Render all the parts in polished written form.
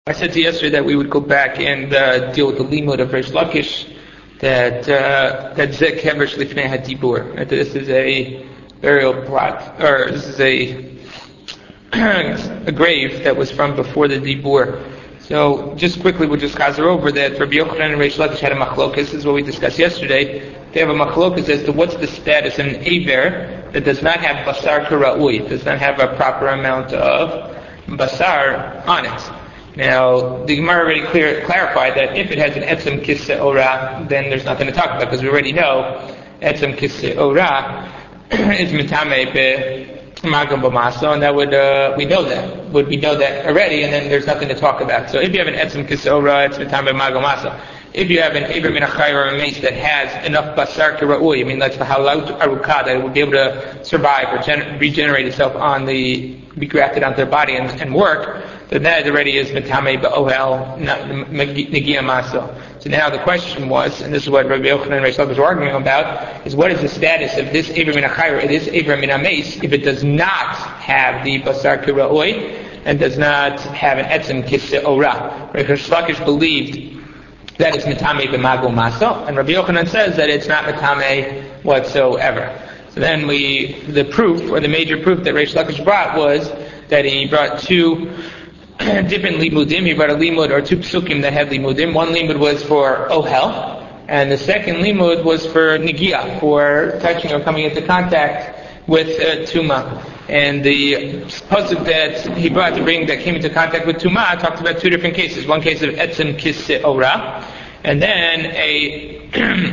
I said to you yesterday that we would go back and deal with the limud of Reish Lakish, that Zek Kevesh Lifnei HaDibur. That this is a burial plot, or this is a grave that was from before the Dibur. So just quickly, we'll just chazer over that. Rabbi Yochanan and Reish Lakish had a machlokas. This is what we discussed yesterday. They have a machlokas as to what's the status of an aver that does not have basar kara'ui, does not have a proper amount of basar on it. Now, the Gemara already clarified that if it has an etzem kisse ora, then there's nothing to talk about, because we already know etzem kisse ora is mitame be magam b'masa, and that would we know that already, and then there's nothing to talk about. So if you have an etzem kisse ora, it's mitame be magam b'masa. If you have an aver min achai or a mace that has enough basar kira'ui, I mean that's the halaut arukah, that it would be able to survive or regenerate itself be grafted onto their body and work, then that already is metame ba'ohel negia maso. So now the question was, and this is what Rabbi Yochanan and Reish Lakish were arguing about, is what is the status of this aver min achai or this aver min mace if it does not have the basar kira'ui and does not have an etzem kisse ora? Reish Lakish believed that it's mitame b'mago maso, and Rabbi Yochanan says that it's not mitame whatsoever. So then the proof, or the major proof that Reish Lakish brought was that he brought two different limudim. He brought a limud, or two psukim that had limudim. One limud was for ohel, and the second limud was for nigia, for touching or coming into contact with tuma. And the pasuk that he brought to bring that came into contact with tuma talks about two different cases. One case of etzem kisse ora, and then a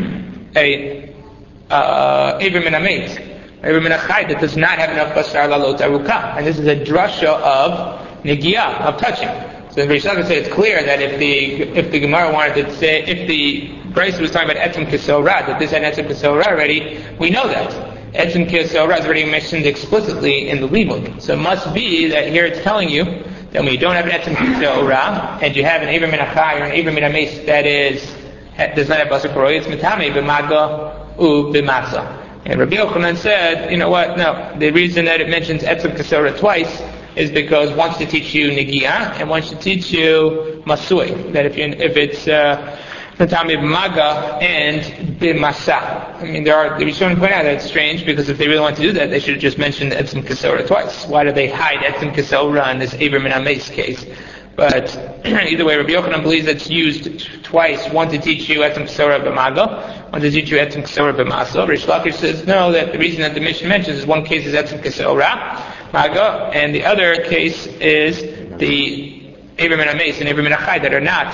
aver min ametz, aver min achai that does not have enough basar lalot arukah. And this is a drasha of nigia, of touching. So Reish Lakish said it's clear that if the Gemara wanted to say, if the Bryce was talking about etzem kisse ora, that this had etzem kisse ora already, we know that. Etzem kisse ora is already mentioned explicitly in the limud. So it must be that here it's telling you that when you don't have an etzem kisse ora, and you have an aver min achai or an aver min ametz that does not have basar karoi, it's mitame b'maga u b'masa. And Rabbi Yochanan said, you know what, no, the reason that it mentions etzem kisse ora twice is because one's to teach you nigia and one's to teach you masui. That if it's mitame b'maga and b'masa. I mean, the Rishonim point out that it's strange, because if they really want to do that, they should have just mentioned etzem kisse ora twice. Why do they hide etzem kisse ora in this aver min ametz case? But either way, Rabbi Yochanan believes that it's used twice. One to teach you etzem kisse ora b'maga, one to teach you etzem kisse ora b'masa. Reish Lakish says no, that the reason that the Mishnah mentions is one case is etzem kisse ora maga, and the other case is the aver min ametz and aver min achai that are not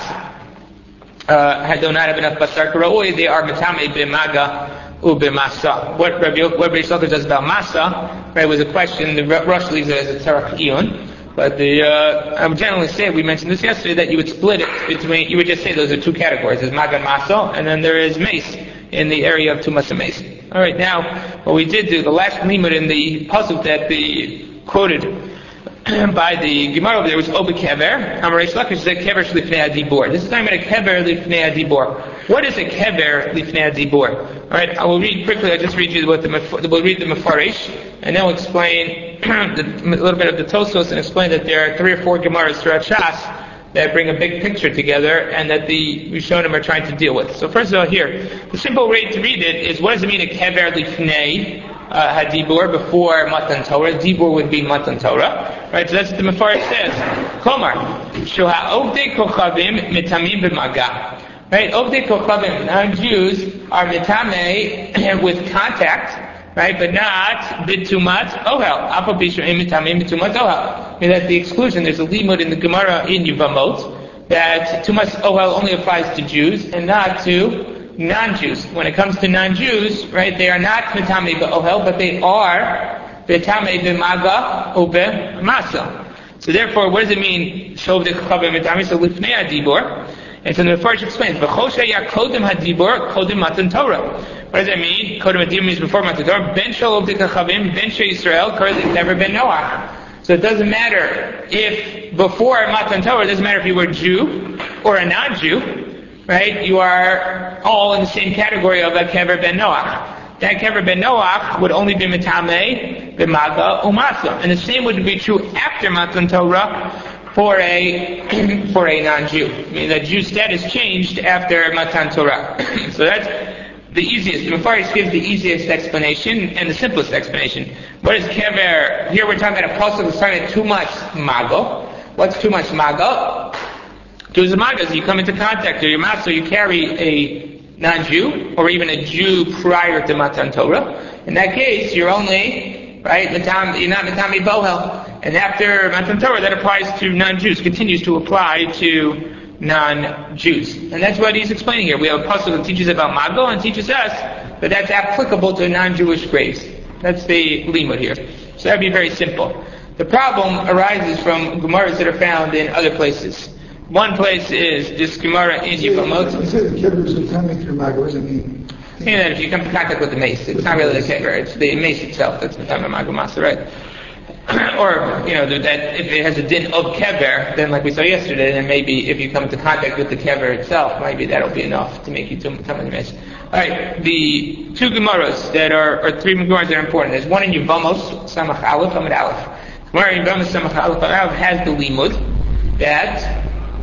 do not have enough basar kara'ui. They are mitame b'maga u b'masa. What Reish Lakish does about masa, right, was a question. The Rosh leaves it as a tzarach iyun. But I would generally say, we mentioned this yesterday, that you would split it between, you would just say those are two categories. There's maga and maso, and then there is mace in the area of tumas and mace. Alright, now, what we did do, the last limud in the pasuk that the quoted by the Gemara over there was Obe Kever. Reish Lakish said Kever Lifnei HaDibur. This is talking about a Kever Lifnei HaDibur. What is a Kever Lifnei HaDibur? Alright, I will read quickly, I'll just read you we'll read the Mefarish, and then we'll explain a little bit of the Tosos and explain that there are 3 or 4 Gemaras throughout Shas that bring a big picture together and that the Rishonim are trying to deal with. So first of all here, the simple way to read it is, what does it mean a Kever Lifnei HaDibur, before Matan Torah? Dibur would be Matan Torah. Right, so that's what the Mefarish says. Komar, Shoha Ovdei Kochavim Mitamim B'maga. Right, Ovdei Kochavim, non-Jews are mitame with contact, right, but not bitumat ohel. Apo b'shu'im mitamim bitumat ohel. I mean, that's the exclusion. There's a limud in the Gemara in Yevamot that tumas ohel only applies to Jews and not to non-Jews. When it comes to non-Jews, right, they are not mitame b'ohel, but they are mitame b'maga u b'masa. So therefore, what does it mean? Shov dekachavim mitame, so lifnei hadibur. And so the Mefarish explains, V'chosha ya kodim hadibur, kodim matan Torah. What does that mean? Kodim hadibur means before matan Torah. Ben shalom dekachavim, ben she Yisrael, currently never been Noach. So it doesn't matter if before matan Torah, it doesn't matter if you were a Jew or a non-Jew, right? You are all in the same category of a kever ben Noach. That kever ben Noach would only be mitame b'maga umasa. And the same would be true after matan Torah, for a for a non-Jew. I mean, the Jew status changed after Matan Torah. So that's the easiest. The Mefaris gives the easiest explanation and the simplest explanation. What is kever? Here we're talking about a pasuk that's talking about too much mago. What's too much mago? Too much mago is you come into contact with your matzah, you carry a non-Jew or even a Jew prior to Matan Torah. In that case, you're only right. You're not Matami Bohel. And after Matan Torah, that applies to non-Jews, continues to apply to non-Jews. And that's what he's explaining here. We have a pasuk that teaches about Mago and teaches us that that's applicable to non-Jewish graves. That's the limud here. So that would be very simple. The problem arises from Gemaras that are found in other places. One place is this Gemara in Yevamot. You said the kever is becoming through Mago. What does it mean? You know, if you come in contact with the mace, it's not really the kever, it's the mace itself that's the time of Mago Masa, right? Or, that if it has a din of kever, then like we saw yesterday, then maybe if you come into contact with the kever itself, maybe that'll be enough to make you come in the mace. Alright, the two Gemaras that or three Gemaras that are important. There's one in Yevamos, Samach Aleph, Amid Aleph. Gemara in Yevamos, Samach Aleph, Amid Aleph has the limud that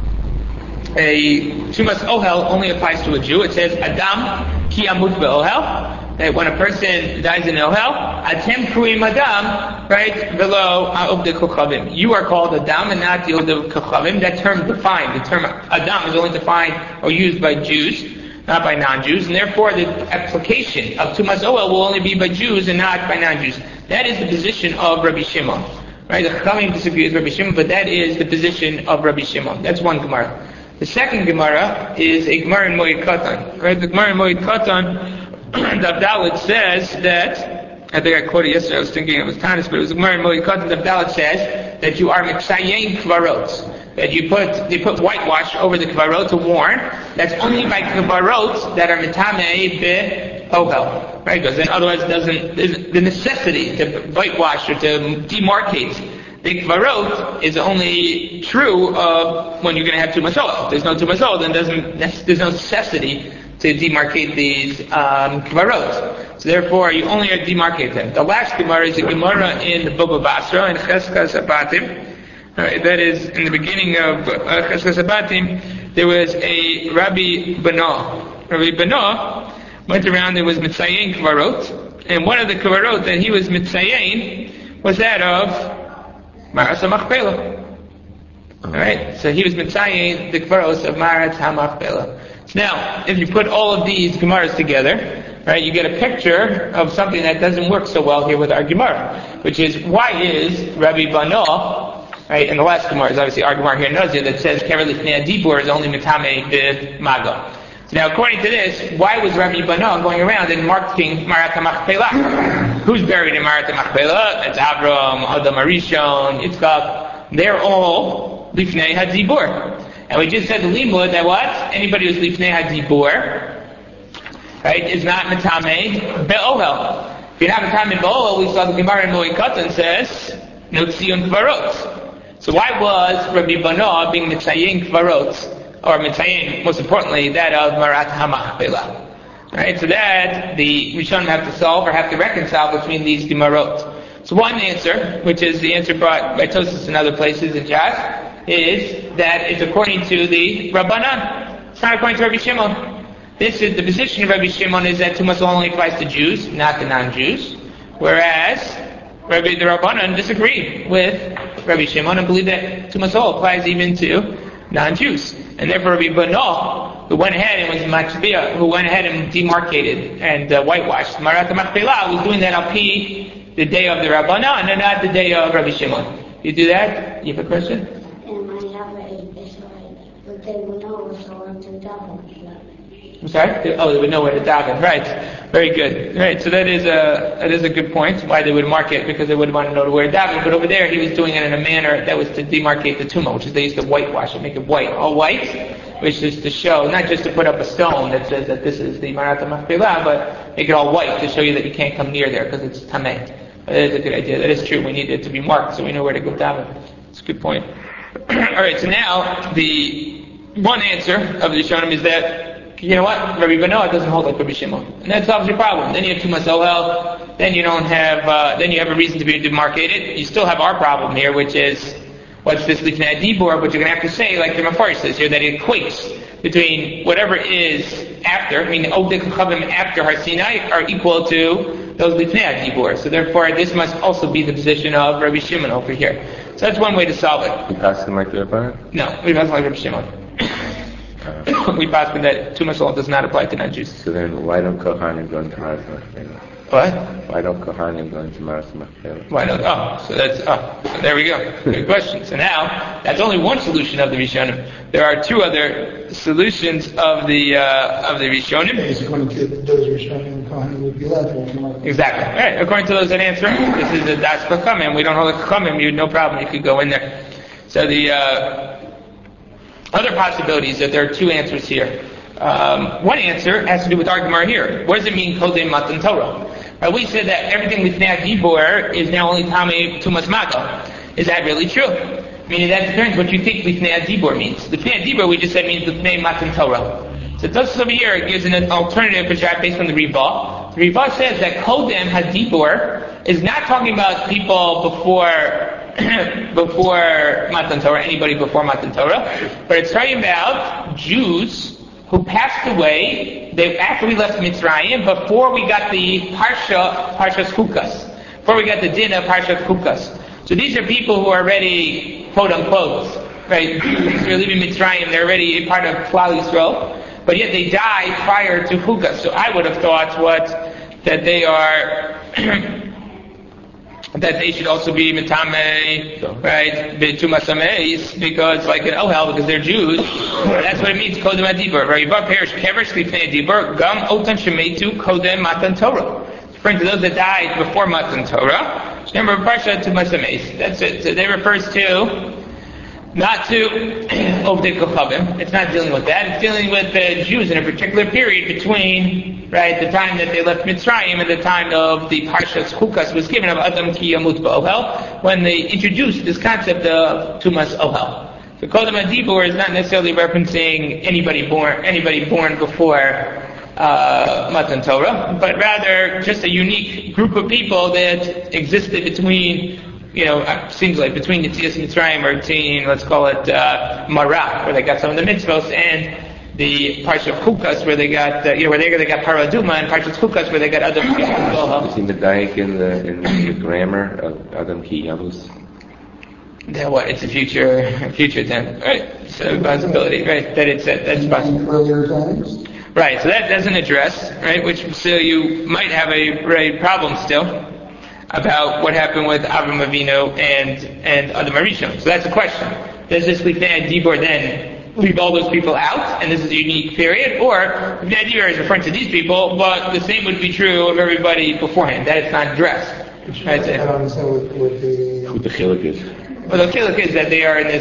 a Tumas Ohel only applies to a Jew. It says, Adam ki amut be'ohel, that when a person dies in Ohel, Atem kruim Adam, right, below Obde Kochavim. You are called Adam and not the Obde Kochavim. That term defined, the term Adam is only defined or used by Jews, not by non-Jews, and therefore the application of Tumas Ohel will only be by Jews and not by non-Jews. That is the position of Rabbi Shimon. Right, the Chachamim disagree with Rabbi Shimon, but that is the position of Rabbi Shimon. That's one Gemara. The second Gemara is a Gemara in Moed Katan. Right, the Gemara in Moed Katan, Dav Dalet says that, I think I quoted yesterday, I was thinking it was Tanis, but it was a Gemara in Moed Katan, Dav Dalet says that you are Mitzayin Kvarot. That you put whitewash over the Kvarot to warn. That's only by Kvarot that are Mitamei Be'ohel. Right, because then otherwise the necessity to whitewash or to demarcate the Kvarot is only true of when you're going to have Tumas Ohel. If there's no Tumas Ohel, then there's no necessity to demarcate these Kvarot. So therefore, you only demarcate them. The last Gemara is a Gemara in the Baba Basra, in Cheskas Abatim. That is, in the beginning of Cheskas Abatim, there was a Rabbi Bano. Rabbi Bano went around, there was Mitzayin Kvarot, and one of the Kvarot that he was Mitzayin was that of Marat HaMachpelah. Alright, so he was mitzayin the Kvaros of Marat HaMachpelah. So now, if you put all of these Gemaras together, right, you get a picture of something that doesn't work so well here with our Gemara, which is, why is Rabbi Bano, right, and the last Gemara is obviously our Gemara here in Nazir that says Kever Lifnei Adibur is only mitame the Mago. So now, according to this, why was Rabbi Bano going around and marking Marat HaMachpelah? Who's buried in Marat HaMachpelah? That's Avram, Adam Arishon, Yitzchak. They're all Lifnei HaDibur. And we just said the limud that what? Anybody who's Lifnei HaDibur, right, is not Matame Be'ohel. If you're not Matame Be'ohel, we saw the Gemara in Moed Katan says, No Tzion Kvarot. So why was Rabbi Bano being Mitzayin Kvarot? Or Mitzayin, most importantly, that of Marat HaMachpelah. Right, so that the Rishonim have to solve or have to reconcile between these Gemarot. So one answer, which is the answer brought by Tosfos in other places in Jas, is that it's according to the Rabbanan. It's not according to Rabbi Shimon. This is the position of Rabbi Shimon is that Tumas only applies to Jews, not to non-Jews. Whereas the Rabbanan disagree with Rabbi Shimon and believe that Tumas applies even to non-Jews. And therefore Rabbi Bano, who went ahead and was Machbia, who went ahead and demarcated and whitewashed Marat HaMachpelah, was doing that al pi the day of the Rabbanan and not the day of Rabbi Shimon. You do that? You have a question? I'm sorry? Oh, they would know where to daven. Right. Very good. Right. So that is a good point. Why they would mark it, because they would want to know where to daven. But over there, he was doing it in a manner that was to demarcate the tumah, which is they used to whitewash it, make it white, all white, which is to show, not just to put up a stone that says that this is the Marat HaMachpelah, but make it all white to show you that you can't come near there because it's tameh. That is a good idea. That is true. We need it to be marked so we know where to go daven. It's a good point. All right. So now the one answer of the Rishonim is that, you know what, Rabbi Bano doesn't hold like Rabbi Shimon, and that solves your problem. Then you have Tumas Ohel, then you don't have, then you have a reason to be demarcated. You still have our problem here, which is what's this Lifnei Dibur, but you're going to have to say, like the Mepharsh says here, that it equates between whatever is after, I mean, Ogdei Kochavim after Har Sinai are equal to those Lifnei Dibur. So therefore, this must also be the position of Rabbi Shimon over here. So that's one way to solve it. You pass him like the Rabbanan? No, we pass like Rabbi Shimon. We pass that Tumas Oil does not apply to non-Jews. So then, why don't Kohanim go into Maras Machpelah? What? Why don't Kohanim go into Maras Machpelah? Why not? So there we go. Good question. So now, that's only one solution of the Rishonim. There are two other solutions of the Rishonim. According to those Rishonim, Kohanim would be allowed to. Exactly. All right. According to those that answer, this is the Das Chachamim. We don't hold a Chachamim. You no problem. You could go in there. So the other possibilities that there are two answers here. One answer has to do with our Gemara here. What does it mean, Kodem Matan Torah? We said that everything with Lifnei Dibur is now only Tami Tumas Maga. Is that really true? Meaning that depends what you think Lifnei Dibur means. Lifnei Dibur we just said means Lifnei Matan Torah. So Tosfos over here gives an alternative Peshat based on the Riva. The Riva says that Kodem Hadibur is not talking about people before Matan Torah, anybody before Matan Torah, but it's talking about Jews who passed away after we left Mitzrayim, before we got the Parshas Chukas, before we got the din of Parshas Chukas. So these are people who are already, quote unquote, right? They're leaving Mitzrayim, they're already a part of Klal Yisrael, but yet they died prior to Chukas. So I would have thought that they are. That they should also be mitame, right? Tumas Ameis, because like an Ohel, because they're Jews. That's what it means. Kodem Adibur. Rayiva perish kevesh lifnei Adibur. Gam otan shemetu kodem matan Torah. Referring to those that died before matan Torah. Remember parsha Tumas Ameis. That's it. So they refers to not to Ovdei Kochavim. It's not dealing with that. It's dealing with the Jews in a particular period between, right, the time that they left Mitzrayim and the time of the Parshas Chukas was given of Adam Ki Yamut Ba'Ohel, when they introduced this concept of Tumas Ohel. The Kodem Adibur is not necessarily referencing anybody born before Matan Torah, but rather just a unique group of people that existed between, seems like between Yetzias Mitzrayim, or between, let's call it, Marah, where they got some of the mitzvos, and the Parsha of Chukas, where they got, where they got Paraduma, and Parsha of Chukas, where they got Adam Ki Yavus. You see the Daik in the grammar of Adam Ki Yavus? What? It's a future tense, right? So possibility, right? That's possible. Earlier times. Right. So that doesn't address, right? So you might have a problem still about what happened with Avram Avinu and Adam Arishon. So that's a question. Does this Lifnei Dibur then leave all those people out, and this is a unique period, or Lifnei Dibur is referring to these people, but the same would be true of everybody beforehand, that it's not addressed. Right? I don't understand what the chiluk is. Well, the chiluk is that they have a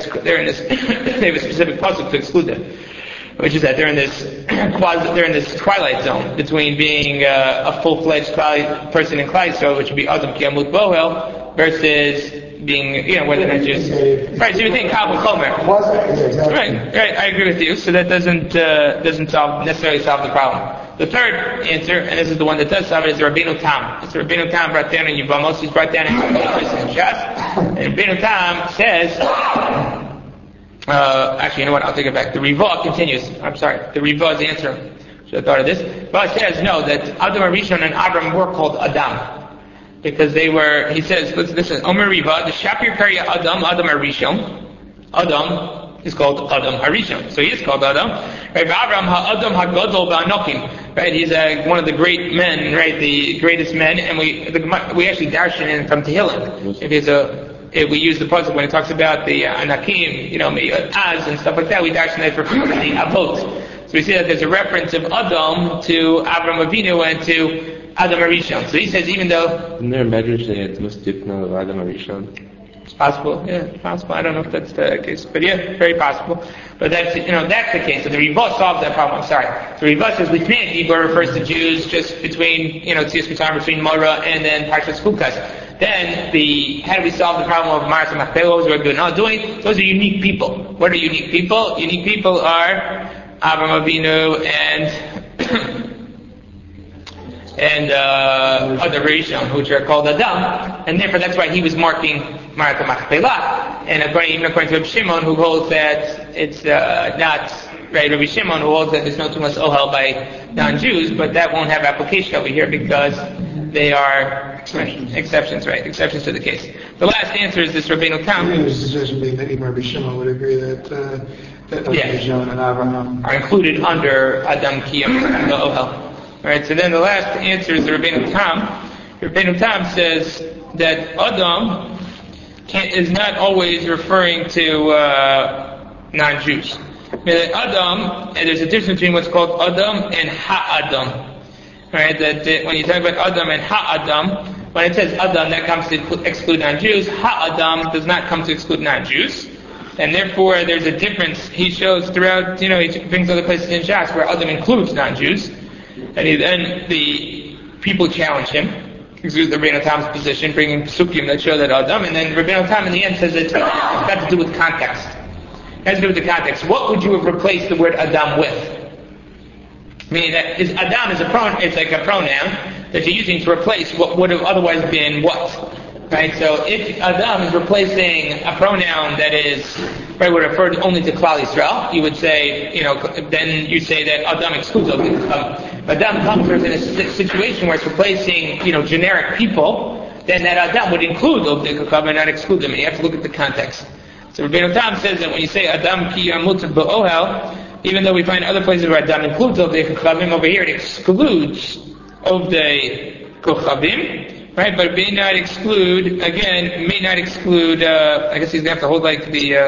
specific pasuk to exclude them, which is that they're in this twilight zone between being a full-fledged person in Klal Yisrael, which would be Adam Ki Yamut Ba'Ohel, versus being, whether they're just right. So you think Kal V'Chomer, right? I agree with you. So that doesn't necessarily solve the problem. The third answer, and this is the one that does solve it, is Rabbeinu Tam. It's Rabbeinu Tam brought down in Yevamos. He's brought down in Shas, and Rabbeinu Tam says. Actually, you know what? I'll take it back. The Riva continues. I'm sorry. The Riva is answering. Should have thought of this. But it says no, that Adam Arishon and Abram were called Adam. Because they were, he says, listen, Omer Riva, the Shapir Karya Adam Arishon. Adam is called Adam Arishon. So he is called Adam. Right? Avram Ha-Adam Ha-Gadol Ba'anokim. Right? He's one of the great men, right? The greatest men. And we actually darshan in from Tehillim. If we use the pasuk when it talks about the Anakim, Az and stuff like that, we darshan it for the Avot. So we see that there's a reference of Adam to Avram Avinu and to Adam Arishon. So he says even though... Isn't there a medrash that it must dipno of Adam Arishon? It's possible, yeah, possible. I don't know if that's the case, but yeah, very possible. But that's the case. So the Riva solves that problem. I'm sorry. So Riva says Lifnei Dibur refers to Jews just between, Tzias Mitzrayim, between Mora and then Parshas Chukas. Then how do we solve the problem of Maras Machpelah? What we're not doing? Those are unique people. What are unique people? Unique people are Avram Avinu and other Rishon, which are called Adam, and therefore that's why he was marking Marat Machpelah, and even according to Rabbi Shimon, who holds that it's not right. Rabbi Shimon, who holds that there's no tumas ohel by non-Jews, but that won't have application over here because they are exceptions, right? Exceptions to the case. The last answer is this Rabbeinu Tam. The suggestion being that even Rabbi Shimon would agree that Rabbi Shimon and Abraham are included under Adam Kiyam and the Ohel. All right. So then the last answer is the Rabbeinu Tam. Rabbeinu Tam says that Adam is not always referring to non-Jews. Adam, and there's a difference between what's called Adam and Ha-Adam. Right, that when you talk about Adam and Ha-Adam, when it says Adam, that comes to exclude non-Jews. Ha-Adam does not come to exclude non-Jews. And therefore, there's a difference. He shows throughout, he brings other places in Shas where Adam includes non-Jews. And then the people challenge him. This is the Rabbeinu Tam's position, bringing Psukim that show that Adam. And then Rabbeinu Tam in the end says it's got to do with context. It has to do with the context. What would you have replaced the word Adam with? Meaning that Adam is it's like a pronoun that you're using to replace what would have otherwise been what. Right? So if Adam is replacing a pronoun that would refer only to Klal Yisrael, you would say, then you say that Adam excludes Adam comes in a situation where it's replacing, generic people, then that Adam would include Obdei Kakav and not exclude them. And you have to look at the context. So Rabbeinu Tam says that when you say Adam ki yamut ba'ohel, even though we find other places where Adam includes Obdei Kochavim, over here it excludes Obdei Kochavim, right? But it may not exclude, I guess he's going to have to hold like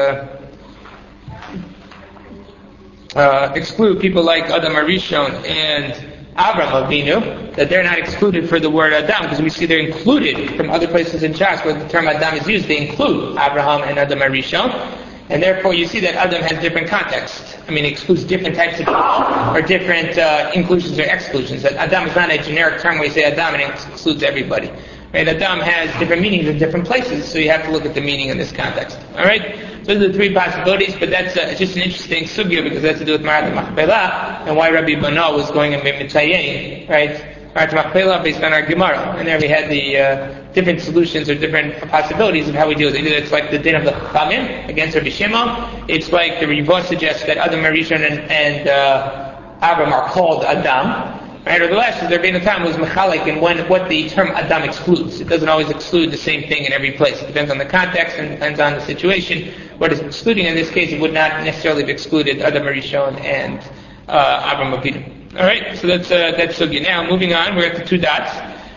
exclude people like Adam Arishon and Avraham Avinu, that they're not excluded for the word Adam, because we see they're included from other places in Shas where the term Adam is used. They include Avraham and Adam Arishon. And therefore, you see that Adam has different context. It excludes different types of people, or different inclusions or exclusions. That Adam is not a generic term where you say Adam and it excludes everybody. Right? Adam has different meanings in different places, so you have to look at the meaning in this context. All right? So those are the three possibilities, but that's just an interesting sugya because it has to do with Marat Machpelah and why Rabbi Bana was going in Mitzayin, right? Marat Machpelah based on our Gemara, and there we had the different solutions or different possibilities of how we deal with it. Either it's like the din of the Chachamim against Rabbi Shimon. It's like the Rivot suggests that Adam Arishon and Avram are called Adam. Right? Or the last is the Rabbeinu Tam was mechalik in what the term Adam excludes. It doesn't always exclude the same thing in every place. It depends on the context and depends on the situation. What is excluding in this case, it would not necessarily have excluded Adam Arishon and Avram Avinu. All right, so that's sugya. Now moving on, we're at the two dots.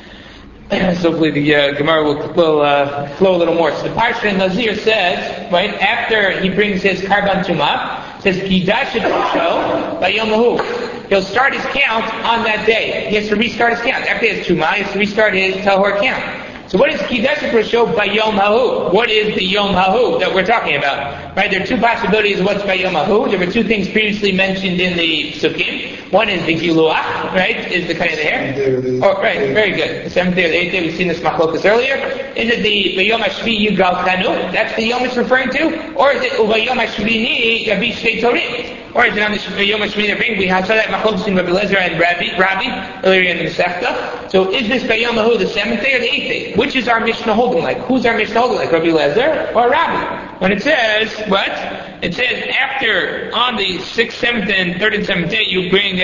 So hopefully the Gemara will flow a little more. So the Parsha Nazir says, right, after he brings his Karban Tumah, says, Kidash Shosho by Yom Hahu. He'll start his count on that day. He has to restart his count. After he has Tumah, he has to restart his Tahor count. So what is Kidash Shosho by Yom Hahu? What is the Yom Hahu that we're talking about? Right, there are two possibilities of what's by Yom Hahu. There were two things previously mentioned in the Psukim. One is the Giluach, right, is the kind of the hair. Oh, right, very good. The 7th day or the 8th day, we've seen this machlokas earlier. Is it the Yom HaShvi Yugal Chanu? That's the Yom it's referring to? Or is it Yom HaShvini Yavi Shtei Torim? Or is it on the Yom HaShvini Yavi? We saw that machlokas in Rabbi Lezer and Rabbi earlier in the Masechta. So is this by Yom HaHu the 7th day or the 8th day? Which is our Mishnah holding like? Who's our Mishnah holding like? Rabbi Lezer or Rabbi? When it says, what? It says after, on the 6th, 7th, and 3rd and 7th day, you bring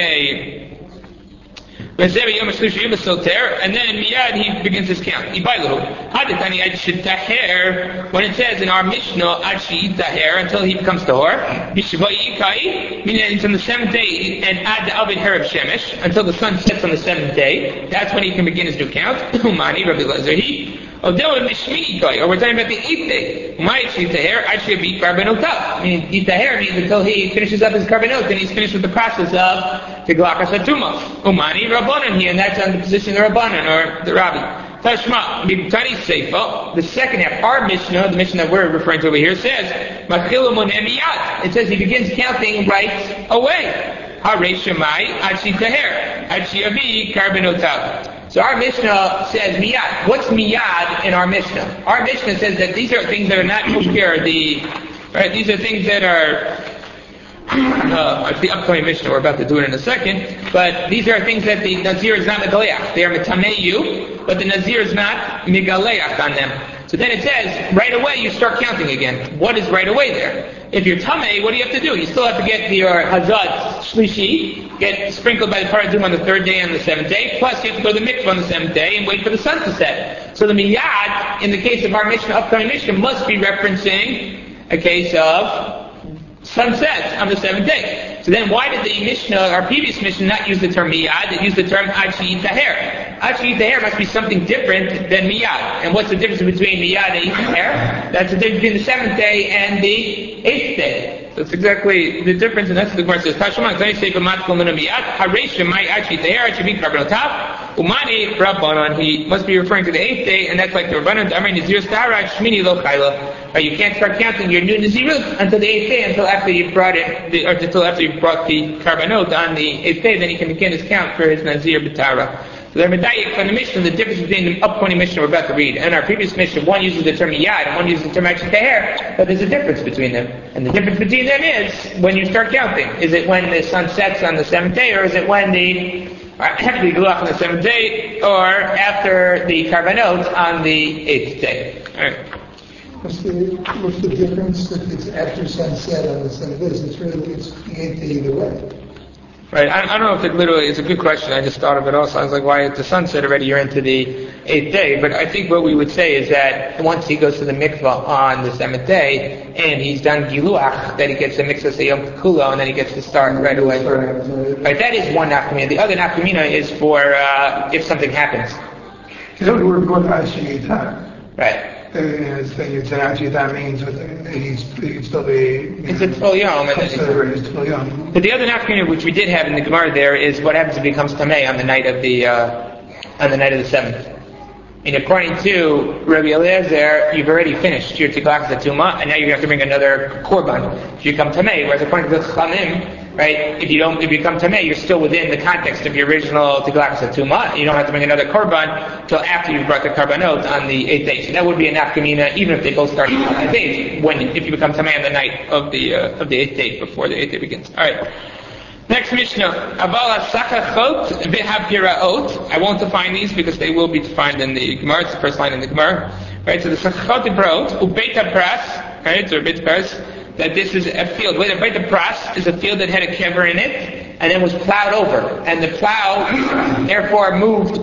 and then miyad he begins his count. When it says in our Mishnah, until he becomes tahor, meaning until the 7th day, and ad avid herav shemesh, until the sun sets on the 7th day, that's when he can begin his new count. Umani, Rabbi Lezer, or we're talking about the 8th day. Meaning, Yitaher means until he finishes up his karbanot and he's finished with the process of Tiglakas HaTumah. Umani Rabbanan here, and that's on the position of the Rabbanan, or the Rabbi. Tashma, Bibtani Seifa, the second half, our Mishnah, the Mishnah that we're referring to over here, says, it says he begins counting right away. Harei Shemai, Achi Taher, Achi Avi, Karbanotav. So our Mishnah says miyad. What's miyad in our Mishnah? Our Mishnah says that these are things that are not mushkir. These are things that are it's the upcoming Mishnah. We're about to do it in a second. But these are things that the Nazir is not megaleach. They are mitameyu, but the Nazir is not megaleach on them. So then it says, right away you start counting again. What is right away there? If you're tamei, what do you have to do? You still have to get your hazat shlishi, get sprinkled by the paradum on the 3rd day and the 7th day, plus you have to go to the mikvah on the 7th day and wait for the sun to set. So the miyad, in the case of our Mishnah, upcoming Mishnah, must be referencing a case of sunset on the 7th day. So then why did the Mishnah, our previous Mishnah, not use the term miyad? It used the term ad she'it taher. Ad she'it taher must be something different than miyad. And what's the difference between miyad and it taher? That's the difference between the 7th day and the 8th day. So it's exactly the difference, and that's what the Gemara says. Tashma, Zay Sefer Matkal Luna Miyad, Haresh Mai ad she'it taher, it should be Karbanotaf, Umani Rabbanon, he must be referring to the 8th day, and that's like the Rabbanon, Amri Nazir Stara, Shmini Lo Chayla. You can't start counting your new Nazirut until the 8th day, until after you've brought it, or until after you've brought the Karbanot on the 8th day, then he can begin his count for his Nazir B'tara. So they're medayik from the Mishnah, the difference between the upcoming Mishnah we're about to read and our previous Mishnah, one uses the term yad and one uses the term actually teher, but there's a difference between them. And the difference between them is when you start counting. Is it when the sun sets on the 7th day, or is it when the Gulach on the 7th day, or after the Karbanot on the 8th day? Alright. What's the difference if it's after sunset on the 7th day? It's the 8th day either way. Right, I don't know if it literally, it's a good question, I just thought of it also. I was like, why at the sunset already you're into the 8th day? But I think what we would say is that once he goes to the mikvah on the 7th day, and he's done giluach, that he gets the mikvah seyom kula, and then he gets to start right away. Right, that is one nafkamina. The other nafkamina is for if something happens. So we're going to actually time. Right. Actually, that means he'd still be. It's a full yom. But the other nafkamina which we did have in the Gemara there is what happens if he becomes tamei on the night of the 7th. And according to Rabbi Eliezer, you've already finished your tiglach zatuma, and now you have to bring another korban if you become tamei. Whereas according to the Chachamim, right, if you become tamei, you're still within the context of your original tiglach zatuma. You don't have to bring another korban until after you've brought the karbanot on the 8th day. So that would be a nafkamina, even if they both start on the 8th day, if you become tamei on the night of the 8th day, before the 8th day begins. All right. Next Mishnah, Avala Sakachot V'Hapiraot. I won't define these because they will be defined in the Gemara. It's the first line in the Gemara. Right, so the Sakachot V'Hapiraot, Ubeta Pras, right, or Ubeta Pras, that this is a field. Ubeta Pras is a field that had a kever in it, and then was plowed over. And the plow, therefore, moved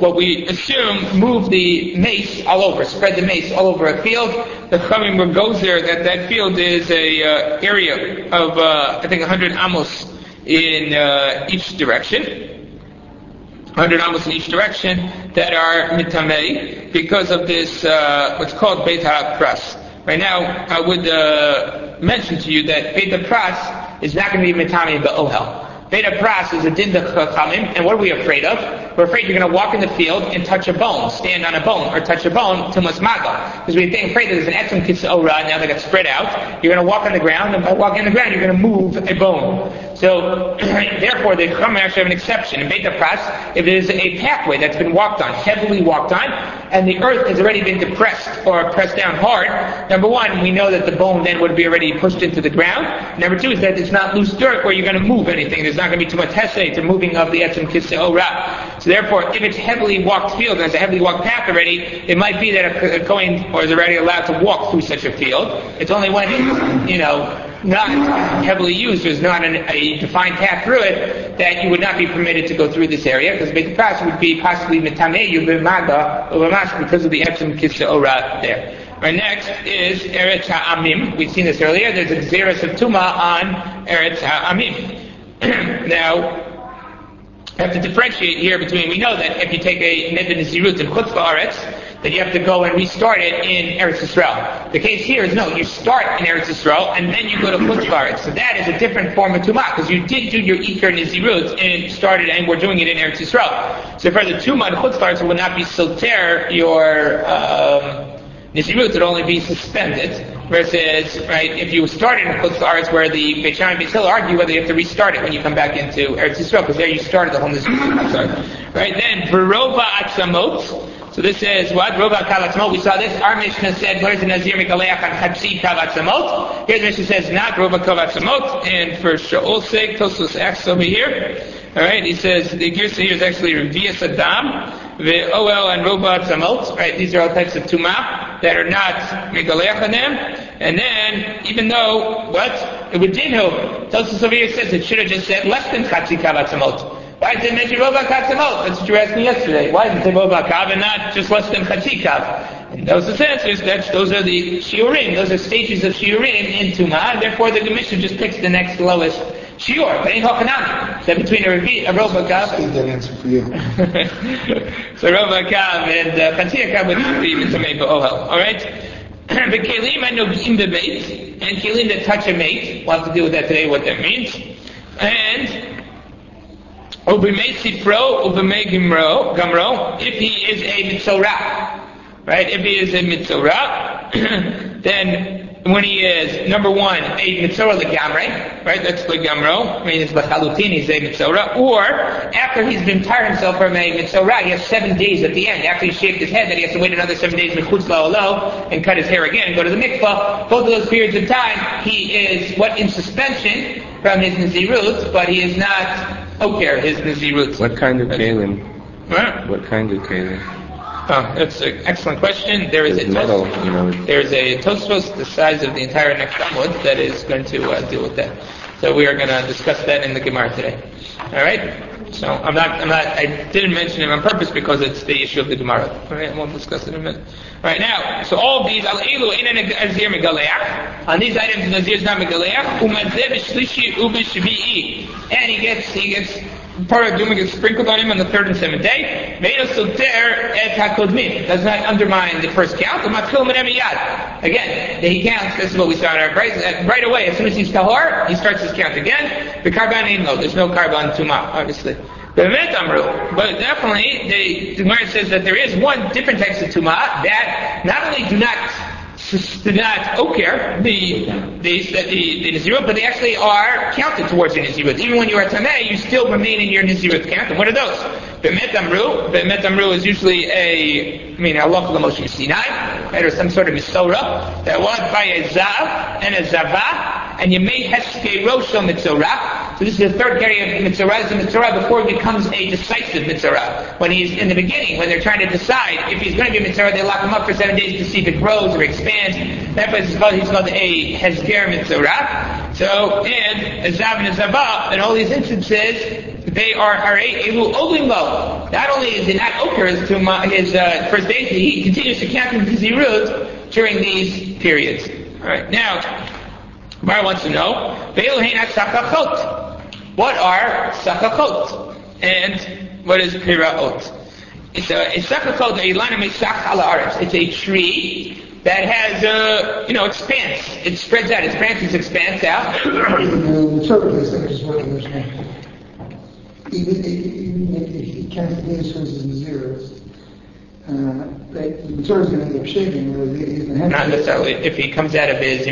the mace all over, spread the mace all over a field. The Chachamim goes there that field is a area of, I think, 100 amos in each direction, 100 amos in each direction, that are mitamei because of this what's called Beit HaPras. Right now, I would mention to you that Beit HaPras is not going to be mitamei in the Ohel. Beit HaPras is a din of Chachamim, and what are we afraid of? We're afraid you're going to walk in the field and touch a bone, stand on a bone, or touch a bone to Masmaga. Because we're afraid that there's an etzem kitzora now that got spread out. You're going to walk on the ground, and by walking on the ground, you're going to move a bone. So, therefore, the Chachamim actually have an exception. In Beit HaPras, if there's a pathway that's been walked on, heavily walked on, and the earth has already been depressed or pressed down hard, number one, we know that the bone then would be already pushed into the ground. Number two is that it's not loose dirt where you're going to move anything. There's not going to be too much hesed to moving of the etzem kitzora. So therefore, if it's heavily walked field and it's a heavily walked path already, it might be that a Kohen is already allowed to walk through such a field. It's only when it's, not heavily used, there's not a defined path through it, that you would not be permitted to go through this area, because Beit HaPras would be possibly mitameyu b'maga because of the etzem kitzora there. Our next is Eretz HaAmim. We've seen this earlier. There's a Xeris of Tuma on Eretz HaAmim. Now, I have to differentiate here between, we know that if you take a Neder Nazirut in Chutz La'aretz, that you have to go and restart it in Eretz Yisrael. The case here is no, you start in Eretz Yisrael and then you go to Chutz La'aretz. So that is a different form of Tumah, because you did do your Iker Nazirut and started, and we're doing it in Eretz Yisrael. So for the Tumah in Chutz La'aretz, it will not be soter your Nazirut, it will only be suspended. Versus, right, if you started in Chutz La'aretz, where the Beit Shammai and Beit Hillel argue whether you have to restart it when you come back into Eretz Yisrael, because there you started the whole Nazirut. Right, then, V'rova Atzamot. So this is what? Rova Kavatzamot. We saw this. Our Mishnah said, where's the Nazir Mikaleach on Chatzi Kavatzamot? Here the Mishnah says, not Rova Kavatzamot. And for Shaul's sake, Tosos asks over here. Alright, he says, the Girsa here is actually Revias Adam, Ve'oel and Rova Atzamot. Right, these are all types of Tumah. that are not megaleach on them. And then, even though, it would dinhu. Tosus over here says it should have just said less than chatzi kav atzamot. Why did it mention Rova Katzamot? That's what you were asking yesterday. Why did it say Rova Kav and not just less than Chatzi Kav? And those answers, those are the shiurim, those are stages of shiurim in Tumah, and therefore the Mishnah just picks the next lowest shiur. But ain't Hochanami. So between a Rova Kav. I that answer for you. So Rova Kav and Chatzi Kav would be even Tamei Ba'ohel. Alright? But Kelim and Nogim Bebeit, and Kelim that touch a mate, we'll have to deal with that today, what that means. And Ubimei Sipro, Ubimei Gamro, if he is a Mitzorah, right? If he is a Mitzorah, then when he is, number one, a Mitzorah Legamre, right? That's Legamro, I mean, it's Bachalutin, he's a Mitzorah, or after he's been tired himself from a Mitzorah, he has 7 days at the end. After he shaved his head, then he has to wait another 7 days Mechutz La'olo, and cut his hair again and go to the mikvah. Both of those periods of time, he is, in suspension from his Nazirut, but he is not his Nazirut. What kind of kalim? What kind of kalim? That's an excellent question. There is metal, There's a Tosfos the size of the entire next Amud that is going to deal with that. So we are going to discuss that in the Gemara today. All right. So I didn't mention it on purpose because it's the issue of the Gemara. All right. We'll discuss it in a minute. All right. Now, so all of these on these items, Nazir is not megaleach. And he gets. Part of Duma gets sprinkled on him on the 3rd and 7th day. Does not undermine the first count. Again, he counts. This is what we saw in our right away. As soon as he's tahor, he starts his count again. The karban ain't no. There's no karban tumah, obviously. But definitely, the Gemara says that there is one different type of tumah that not only do not oker the Nazirut, but they actually are counted towards your Nazirut. Even when you are Tameh, you still remain in your Nazirut count. And what are those? Be'met Amru is usually halacha l'Moshe Sinai, right, or some sort of Mitzorah, that was by a Zav and a Zavah, and you may Heskei Rosho Mitzorah. So this is the third category of Mitzorah. It's a Mitzorah before he becomes a decisive Mitzorah. When he's in the beginning, when they're trying to decide if he's going to be a Mitzorah, they lock him up for 7 days to see if it grows or expands. That place he's called a Hezker Mitzorah. So, and a Zav and a Zavah, in all these instances, they are Harei Elu Olimbo. Not only is it not oker his first days, he continues to count his Nazirut during these periods. Alright, now, Mara wants to know, what are Sakachot? And what is Piraot? It's a Sakachot, it's a tree that has, expanse. It spreads out. Its branches expand out. Even if he counts the days towards his zeros, the Mitzorah is going to end up shaving. Not necessarily. If he comes out of his,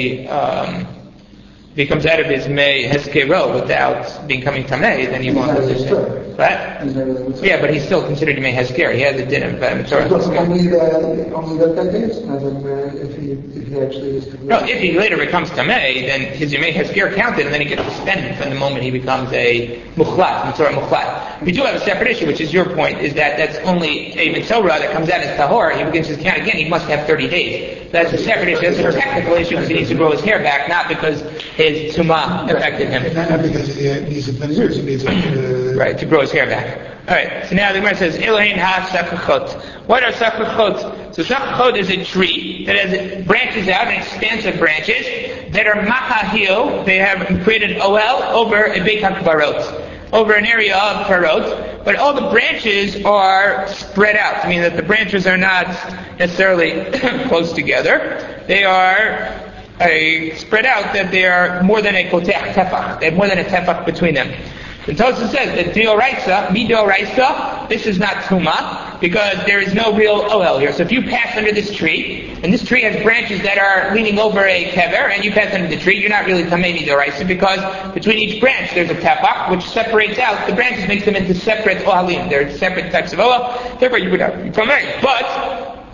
Heskero without becoming Tameh, then he won't have to shave. Right? Yeah, but he's still considered Yemei Hesker. He has a din of Mitzorah. Only that days? If he actually is... No, if he later becomes Tameh, then his Yemei Hesker counted, and then he gets suspended from the moment he becomes a Mukhlat, Mitzorah Mukhlat. We do have a separate issue, which is your point, is that that's only a Mitzorah that comes out as Tahor. He begins his count again, he must have 30 days. That's a separate issue. That's a technical issue because he needs to grow his hair back, not because his Tumah affected him. Not because he needs to finish it, he needs right, to grow his hair back. Alright, so now the Gemara says, Elohein ha-sakachot. What are sakachot? So sakachot is a tree that has branches out, an expansive branches, that are mahahil. They have created oel over a beit hakbarot, over an area of parot, but all the branches are spread out. I mean that the branches are not necessarily close together. They are spread out, that they are more than a kotech tefach. They have more than a tefach between them. The Tosafos says that midoraisa, this is not tuma, because there is no real oel here. So if you pass under this tree, and this tree has branches that are leaning over a kever, and you pass under the tree, you're not really tamei midoraisa, because between each branch there's a tefach, which separates out the branches, makes them into separate ohalim. They're separate types of oel, therefore you would have tamei. But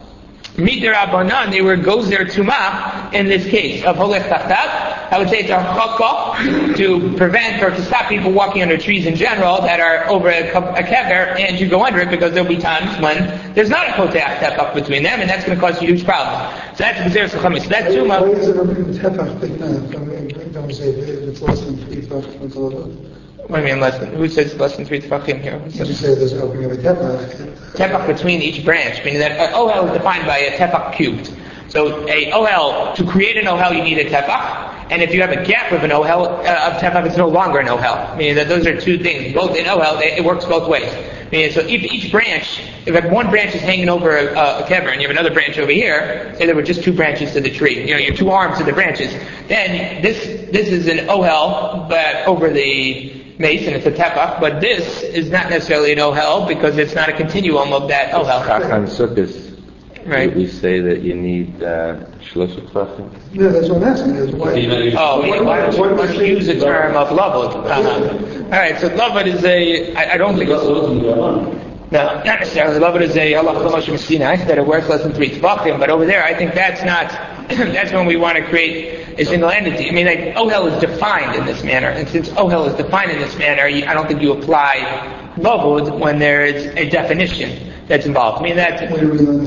Midirabanan, they were gozer tuma in this case of holech tachtav. I would say it's a chokah to prevent or to stop people walking under trees in general that are over a kever, and you go under it because there'll be times when there's not a koteach tefach between them, and that's going to cause huge problems. So that's gezeres chametz. So that's tuma. Why is it a tefach big enough? Don't say it's less than 3 tefach. What do you mean less than? Who says less than 3 tefachim here? Did you say there's an opening of a tefach? Tefach between each branch, meaning that an ohel is defined by a tefach cubed. So a ohel, to create an ohel you need a tefach, and if you have a gap of an ohel, of tefach, it's no longer an ohel. Meaning that those are two things. Both in ohel, it works both ways. Meaning, so if each branch, if one branch is hanging over a kever and you have another branch over here, say there were just 2 branches to the tree, your 2 arms to the branches, then this is an ohel, but over the mace, and it's a tefach, but this is not necessarily an ohel because it's not a continuum of that ohel. Chachan Sukkos, right? We say that you need shlosha tefachim. Yeah, that's what I'm asking. Why don't you use the term of lavud? All right, so lavud is I don't think it's... No, not necessarily. Lavud is a halach l'moshe Sinai that it works less than 3 tefachim, but over there I think that's not... that's when we want to create a single entity. I mean, like, ohel is defined in this manner, and since ohel is defined in this manner, I don't think you apply lavud when there is a definition that's involved. I mean, that's... Where do we learn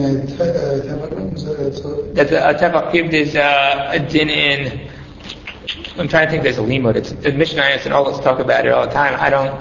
that? That's a tefach kivd is a din in... I'm trying to think there's a limud. It's Mishnayos and all us talk about it all the time.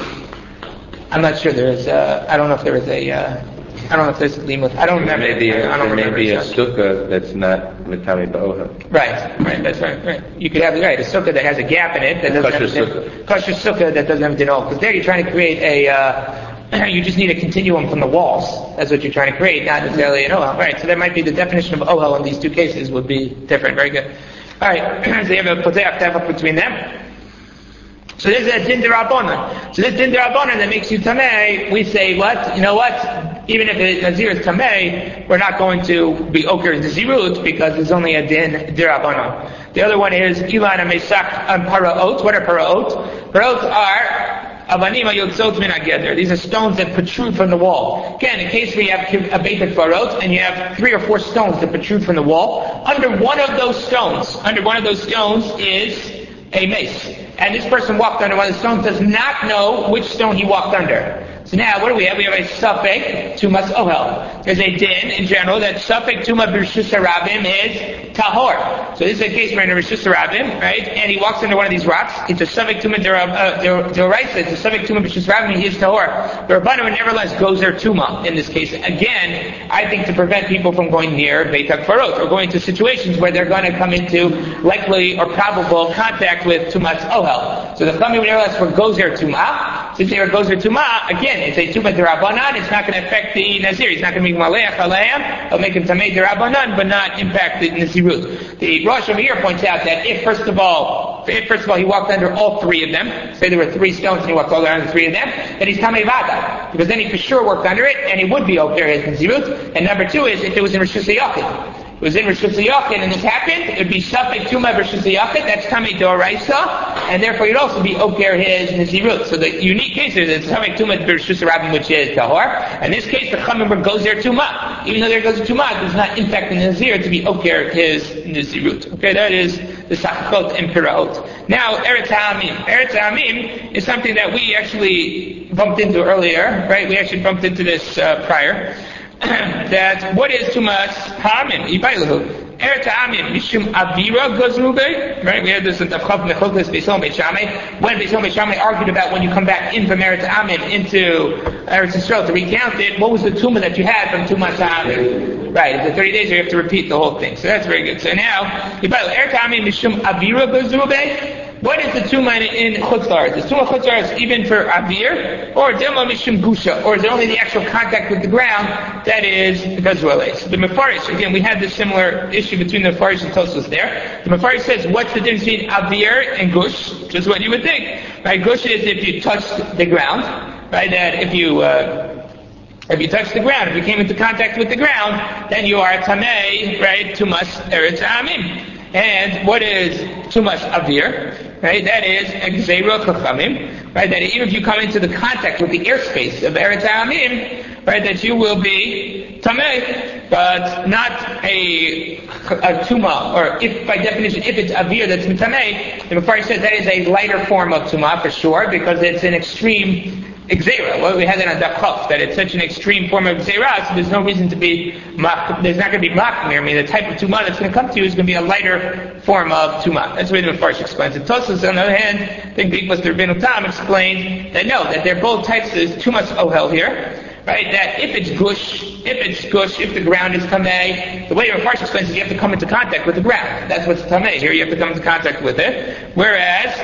I'm not sure there is I don't know if there is I don't know if there's a limud. I don't remember. There may be a sukkah that's not mitami ba'ohel. Right, that's right. You could have a sukkah that has a gap in it that doesn't have kosher sukkah that doesn't have dinol. Because there you're trying to create you just need a continuum from the walls. That's what you're trying to create, not necessarily an ohel. Right, so that might be the definition of ohel in these 2 cases would be different. Very good. All right, so you have a poteach tefach between them. So there's a din d'Rabbanan. So this din d'Rabbanan that makes you tamei, we say what? You know what? Even if the nazir is tamei, we're not going to be oker nazirut because there's only a din d'Rabbanan. The other one is ilan amesach paraot. What are paraot? Paraot are avanim yotzot min hageder. These are stones that protrude from the wall. Again, in case we have a beit parot and you have 3 or 4 stones that protrude from the wall, under one of those stones is a mace. And this person walked under one of the stones, does not know which stone he walked under. So now, what do we have? We have a suffix tumas ohel. There's a din in general that suffix tuma b'rishus harabim is tahor. So this is a case where in a rishus harabim, right? And he walks under one of these rocks. It's a suffix tuma d'oraisa. It's a suffix tuma b'rishus harabim. He is tahor. The Rabbanan nevertheless goes there tuma in this case. Again, I think to prevent people from going near Beit HaKfarot or going to situations where they're going to come into likely or probable contact with tumas ohel. So the Chachamim nevertheless for goes there tuma. Since they goes there tuma, again, it's a tuma d'Rabbanan. It's not going to affect the nazir. He's not going to be maleach aleim. He'll make him tamei d'Rabbanan, but not impact the nazirut. The Rosh over here points out that if first of all he walked under all 3 of them, say there were 3 stones and he walked all under 3 of them, then he's tamei vada, because then he for sure worked under it and he would be okay as nazirut. And number 2 is if it was in Rishus HaYachid. It was in Rishus HaYachid and this happened, it would be suffix tuma Rishus HaYachid, that's tamei d'oraisa, and therefore you'd also be okay his nazirut. So the unique case is it's suffix tuma Rishus HaRabim, which is tahor. In this case, the Chachamim goes there tuma. Even though there goes tuma, it does not impact the nazir to be okay his nazirut. Okay, that is the sachachot and piraot. Now, Eretz Ha'amim. Eretz Ha'amim is something that we actually bumped into earlier, right? We actually bumped into this prior. That what is tumas ha'amim? Ibailahu. Eretz ha'amim mishum avira gozrube. Right? We had this in Tavchav Mechokos Beis Beit Shammai. When Beis Beit Shammai argued about when you come back in from Eretz ha'amim into Eretz Yisrael to recount it, what was the tumah that you had from tumas ha'amim? Right. The 30 days you have to repeat the whole thing. So that's very good. So now, Ibailahu. Eretz ha'amim mishum avira gozrube. What is the tumah in Chutz La'aretz? Is tumah Chutz La'aretz even for avir, or dema mishum gusha, or is it only the actual contact with the ground that is gazrueles? The Mefarish, again, we had this similar issue between the Mefarish and Tosfos there. The Mefarish says, what's the difference between avir and gush? Just what you would think. Right? Gush is if you touch the ground, right? That if you touch the ground, if you came into contact with the ground, then you are tamei, right? Tumas eretz ha'amim. And what is tumas avir? Right, that is gzeira chachamim. Right, that even if you come into the contact with the airspace of Eretz Ha'amim, right, that you will be tamei. but not a tuma, or if by definition, if it's avir that's mitameh, the Mefarish says that is a lighter form of tuma for sure, because it's an extreme Xera. Well, we had that on Daf Chof, that it's such an extreme form of Xera, so there's no reason to be, there's not going to be Makmir. I mean, the type of Tumah that's going to come to you is going to be a lighter form of Tumah. That's the way the Mefarish explains it. Tosfos, on the other hand, I think Big Mr. Rabbeinu Tam explained that no, that they're both types of Tumah's Ohel here. Right, that if it's gush, if the ground is tameh, the way the Mefarish explains is you have to come into contact with the ground. That's what's tameh. Here you have to come into contact with it. Whereas,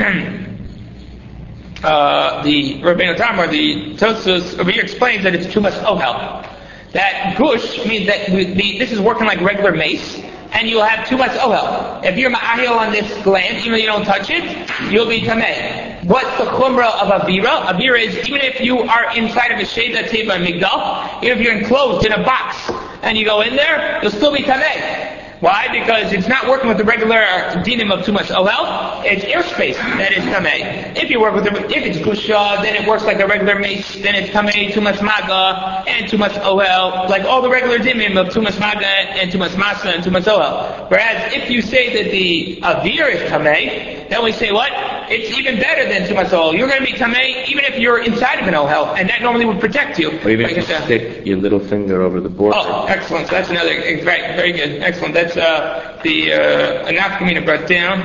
the Rabbeinu Tam or the Tosfos over here explains that it's too much ohel. That gush means that this is working like regular mace, and you'll have too much ohel. If you're ma'ahil on this gland, even though you don't touch it, you'll be tameh. What's the chumrah of avira? Avira is even if you are inside of a sheda teva migdal, even if you're enclosed in a box and you go in there, you'll still be tameh. Why? Because it's not working with the regular dinim of too much ohel. It's airspace that is tameh. If you work with if it's gusha, then it works like a regular mace. Then it's tameh, too much maga, and too much ohel, like all the regular dinim of too much maga and too much masa and too much ohel. Whereas if you say that the avir is tameh, then we say what? It's even better than too much ohel. You're going to be tameh even if you're inside of an ohel, and that normally would protect you. Or even if you stick your little finger over the border. Oh, excellent. So that's another, right, very good, excellent. That's the nafkamina brought down.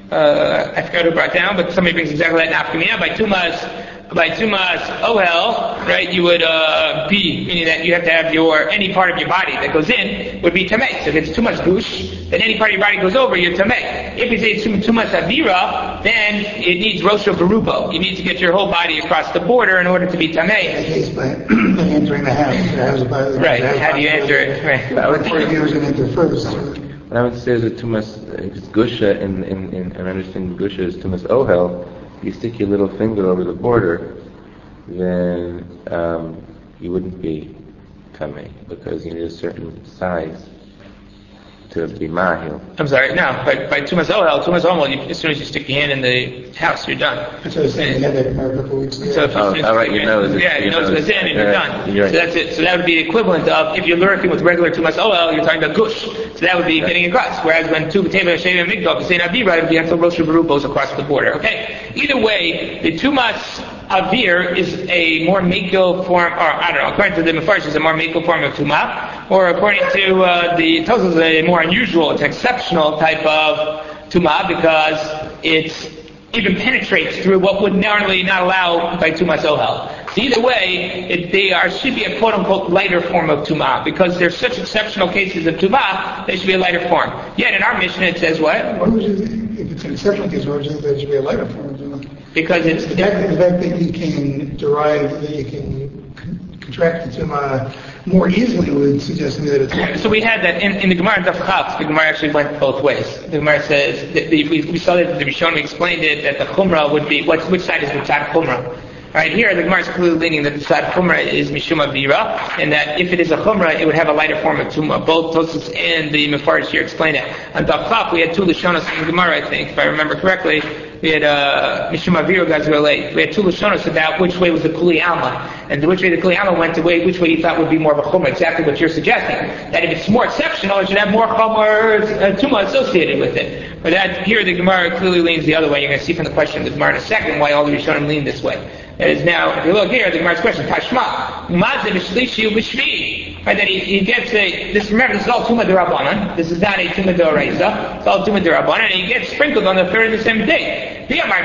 I forgot who brought down, but somebody brings exactly that nafkamina. By tumas ohel, right, you would be, meaning that you have to have any part of your body that goes in would be tameh. So if it's too much gush, then any part of your body goes over, you're tameh. If you say it's too much avira, then it needs rosho barubo. You need to get your whole body across the border in order to be tameh. In that case, by entering the house, right, how do you enter it? Right. Before the viewer's going to enter first. What I would say is that too much, if it's gusha, and I understand gusha is too much ohel, you stick your little finger over the border, then you wouldn't be tameh, because you need a certain size to be mahil. I'm sorry, no, by tumas ohel, as soon as you stick your hand in the house, you're done. So I was saying, we had that a couple weeks ago. So all right, you know it's in and you're done. Right. So that's it. So that would be the equivalent of, if you're lurking with regular tumas ohel, you're talking about gush. So that would be getting across. Whereas when tu b'teva sheva migdal, if you say nabira, it would be until rosh baruch across the border. Okay? Either way, the tumas avir is a more makil form, or I don't know, according to the Mefarish, is a more makil form of tumah, or according to the Tosfos, is a more unusual, it's exceptional type of tumah, because it's even penetrates through what would normally not allow by tumas ohel. So either way, should be a quote-unquote lighter form of tumah, because there's such exceptional cases of tumah, they should be a lighter form. Yet in our Mishnah it says what? Why would you think, if it's an exceptional case, why would you think that it should be a lighter form of tumah? Because it's the fact that you can contract the tumah more easily would suggest to me that it's... So we had that in the Gemara Daf Chof. The Gemara actually went both ways. The Gemara says that we saw that the Rishonim explained it that the chumrah would be which side is the tzad chumrah. Right here, the Gemara is clearly leaning that the tzad chumrah is mishum avira, and that if it is a chumrah, it would have a lighter form of tumah. Both Tosfos and the Mefarish here explain it. On Daf Chof, we had two Lashonos in the Gemara, I think, if I remember correctly. We had mishum avira gazrelei. We had two Lashonos about which way was the kuli alma, and which way the kuli alma went, which way he thought would be more of a chumrah. Exactly what you're suggesting. That if it's more exceptional, it should have more chumrah tumah associated with it. But that here, the Gemara clearly leans the other way. You're going to see from the question of the Gemara in a second why all the Rishonim lean this way. That is now, if you look here, the Gemara's question, Tashma, Mazeh b'shlishi u'b'shvi. Right, that he gets remember, this is all Tumah D'Rabbanan. This is not a Tumah D'Oraisa. It's all Tumah D'Rabbanan, and he gets sprinkled on the third and the seventh day.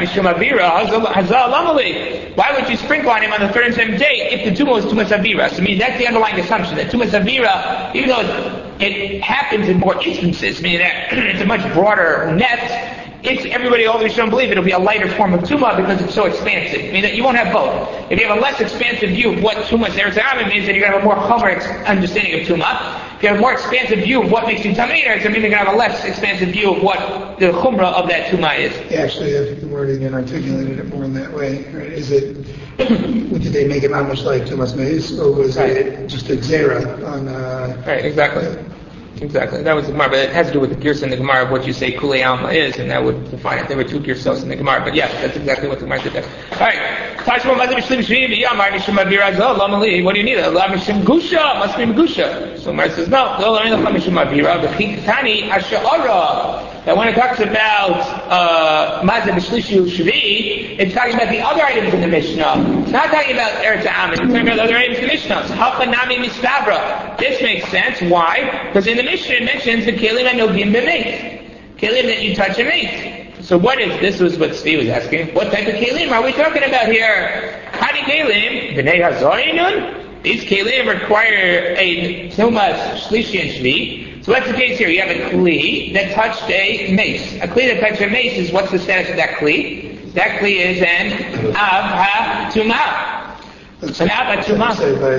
Why would you sprinkle on him on the third and seventh day if the Tumah was Tumah Savira? So I mean, that's the underlying assumption, that Tumah Savira, even though it happens in more instances, meaning that it's a much broader net, everybody, all the Rishonim believe it'll be a lighter form of tumah because it's so expansive. I mean, that you won't have both. If you have a less expansive view of what tumah zeretz ha'amim means, then you're going to have a more chomer understanding of tumah. If you have a more expansive view of what makes you tamei, so you're going to have a less expansive view of what the chumrah of that tumah is. Actually, I think the word again articulated it more in that way. Right? Did they make it not much like tumas meis, or was it just a zera on? Right, exactly. Exactly. That was the Gemara, but it has to do with the Girsa in the Gemara of what you say Kulei Alma is, and that would define it. There were two Girsos in the Gemara, but yeah, that's exactly what the Gemara did there. Alright. Tashma Mazim Shlim Shvi Yamar Nishim Avira Zol Lamali. What do you need? Lamishim Gusha must be Gusha. So Mar says no. Zol Lamishim Avira. The Chikatani Asha'ara. That when it talks about Mazim Shlishu Shvi, it's talking about the other items in the Mishnah. It's not talking about Eretz Ha'am. It's talking about other items in the Mishnah. So Hachanami Mistabra. This makes sense. Why? Because in the Mishnah it mentions the Kelim and Nogim B'Meis. Kelim that you touch and make. So what is, this was what Steve was asking, what type of kelim are we talking about here? Hadi kelim, b'nei hazorinun? These kelim require a tumas, shlishi, and shvi. So what's the case here? You have a kli that touched a mace. A kli that touched a mace is, what's the status of that kli? That kli is an av ha-tumah. An av ha-tumah.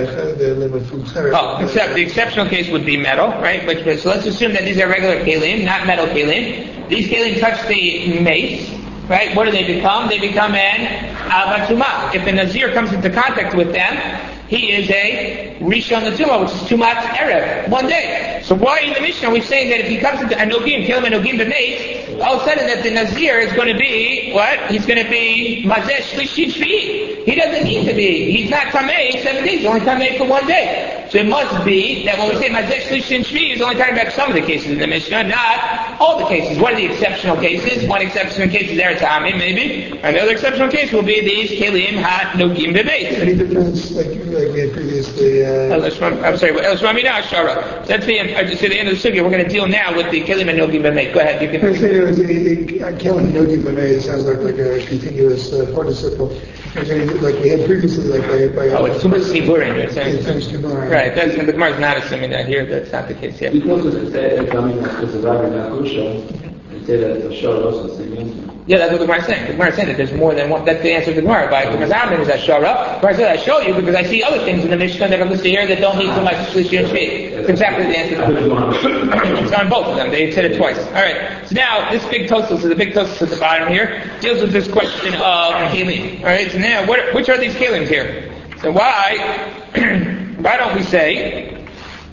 Oh, except the exceptional case would be metal, right? So let's assume that these are regular kelim, not metal kelim. These kelim touch the mace, right? What do they become? They become an avatuma. If the nazir comes into contact with them, he is a rishon l'tumah, which is tumat erev, one day. So why in the Mishnah are we saying that if he comes into anogim, kelim anogim b'meis, all of a sudden that the nazir is going to be what? He's going to be mazeh shlishi shvi. He doesn't need to be. He's not tamei 7 days. He's only tamei for 1 day. So it must be that when we say mazeh shlishi and shvi, he's only talking about some of the cases in the Mishnah, not all the cases. What are the exceptional cases? One exceptional case is Eretz Ha'amim, maybe. Another exceptional case will be these kelim ha nogim b'meis. Any difference, like we had previously? I'm sorry. That's the end of the sugya. We're going to deal now with the kelim and nogim b'meis. Go ahead. You can. Kelim and nogim b'meis sounds like a continuous participle. Like we had previously, by it's tumas niburim. Right. That's the Gemara is not assuming that here. That's not the case here. Because it said coming as a rabbi Nakusha, it said that the shor also is saying. Yeah, that's what the Gemara is saying. The Gemara is saying that there's more than one. That's the answer to the Gemara. By the Mazamin is that Shara. The Gemara said, I show you because I see other things in the Mishnah that are listed here that don't need so much Shlishi and Shvi. It's exactly the answer. It's on both of them. They said it twice. Alright, so now this big Tosfos, the big Tosfos at the bottom here, deals with this question of Kelim. Alright, so now which are these Kelims here? So why don't we say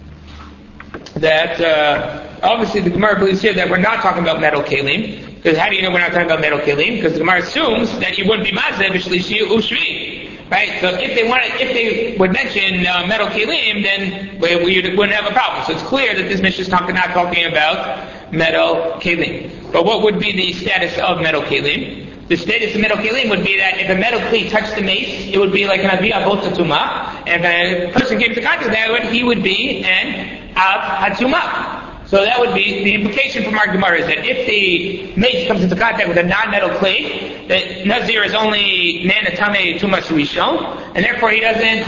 that obviously the Gemara believes here that we're not talking about metal Kelim. Because how do you know we're not talking about metal kelim? Because the Gemara assumes that you wouldn't be mazeh b'shlishi u'shvi, right? So if they would mention metal kelim, then we wouldn't have a problem. So it's clear that this Mishnah is not talking about metal kelim. But what would be the status of metal kelim? The status of metal kelim would be that if a metal kli touched the mace, it would be like an aviyah bota tumah. And if a person came into contact with that, he would be an av hatumah. So that would be, the implication from our Gemara is that if the mace comes into contact with a non-metal clay, that Nazir is only nanatame tumas rishon, and therefore he doesn't,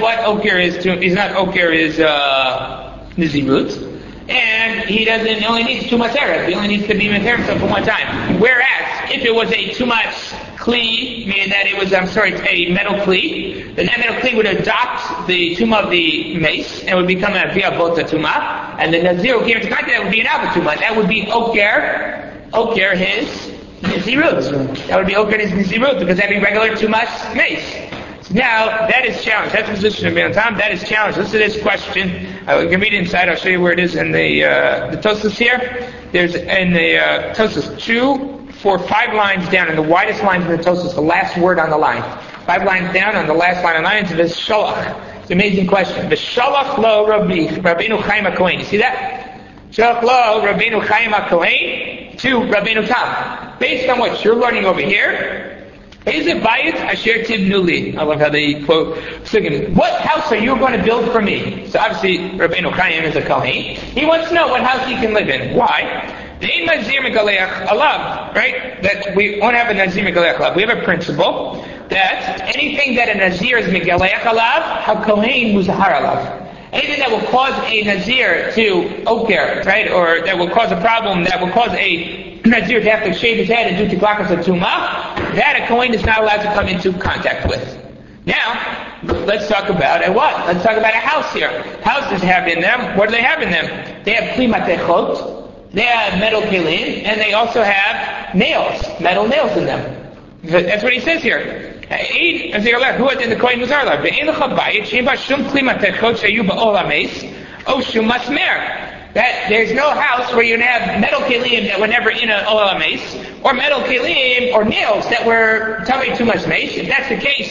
Nizirut, and he only needs tumas erev, he only needs to be meter himself for one time. Whereas, if it was a tumas kli, meaning that it was, a metal kli, then that metal kli would adopt the tumah of the mace, and would become a via bota tumah, and the nazir who came into contact that would be an avatuma. That would be oker his nizirut. That would be oker his nizirut, because that'd be regular tumas mace. So now, that is challenged. That's the position of Ben Tam. That is challenged. Listen to this question. We can read it inside. I'll show you where it is in the Tosfos here. There's in the Tosfos 2, 4, 5 lines down, in the widest lines in the Tosfos, the last word on the line. 5 lines down, on the last line on the line, it's V'sholach. It's an amazing question. V'sholach lo Rabbeinu Chaim HaKohen. You see that? Sholach lo Rabbeinu Chaim HaKohen to Rabbeinu Tam. Based on what you're learning over here, is it bayit asher tibnuli? I love how they quote. What house are you going to build for me? So obviously, Rabbeinu Chaim is a Kohen. He wants to know what house he can live in. Why? The Nazir Megaleach Alav, right? That we won't have a Nazir Megaleach Alav. We have a principle that anything that a Nazir is Megaleach Alav, HaKohen Muzahar Alav. Anything that will cause a Nazir to oker, right? Or that will cause a problem, that will cause a Nazir to have to shave his head and do tiklakas of tumah, that a Kohen is not allowed to come into contact with. Now, let's talk about a what? Let's talk about a house here. Houses have in them, what do they have in them? They have kli matechot, they have metal kelim, and they also have nails, metal nails in them. That's what he says here. Who are in the Kohen Muzar Lav? Ve'en lecha bayit she'en ba shum kli matechot she'ayu ba'ol ha'meis, o shum masmer. That there's no house where you're going to have metal kelim that were never in an oil mace, or metal kelim or nails that were tamei tumas mace. If that's the case,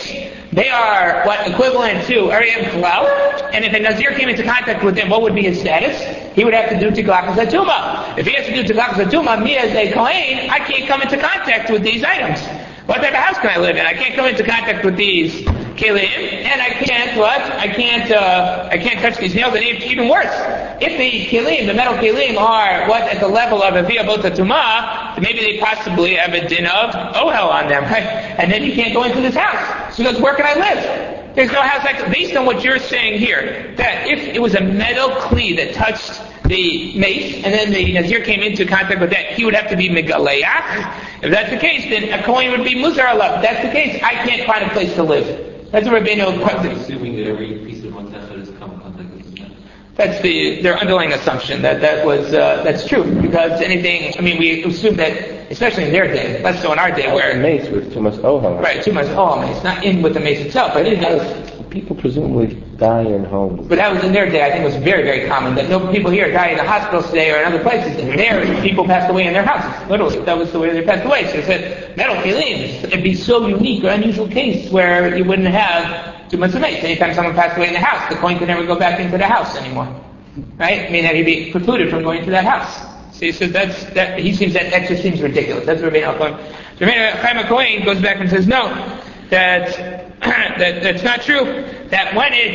they are equivalent to Aryeh and Kalal. And if a Nazir came into contact with them, what would be his status? He would have to do Tiglachas Atuma. If he has to do Tiglachas Atuma, me as a Kohen, I can't come into contact with these items. What type of house can I live in? I can't come into contact with these kelim, and I can't touch these nails. And even worse, if the kelim, the metal kelim, are at the level of a via bota tuma, maybe they possibly have a din of ohel on them, right? And then you can't go into this house. So where can I live? There's no house based on what you're saying here, that if it was a metal kli that touched the mace, and then the Nazir came into contact with that, he would have to be megaleach. If that's the case, then a Kohen would be muzar alav. If that's the case, I can't find a place to live. That's what Rabbeinu. Assuming that every piece of Montechel has come in contact with the metal. That's their underlying assumption that's true, because anything. I mean, we assume that, especially in their day, less so in our day, where the mace with too much ohel. Right, too much ohel mace, not in with the mace itself, but in the. People presumably die in homes. But that was in their day. I think it was very, very common that no people here die in the hospitals today or in other places. There, people passed away in their houses. Literally, that was the way they passed away. So they said, metal kelim, it'd be so unique or unusual case where you wouldn't have too much mace. Anytime someone passed away in the house, the Kohen could never go back into the house anymore. Right? I mean, that he'd be precluded from going to that house. So he says that just seems ridiculous. That's what Rabbeinu Chaim. So Rabbeinu Chaim HaKohen goes back and says, no, that's not true. That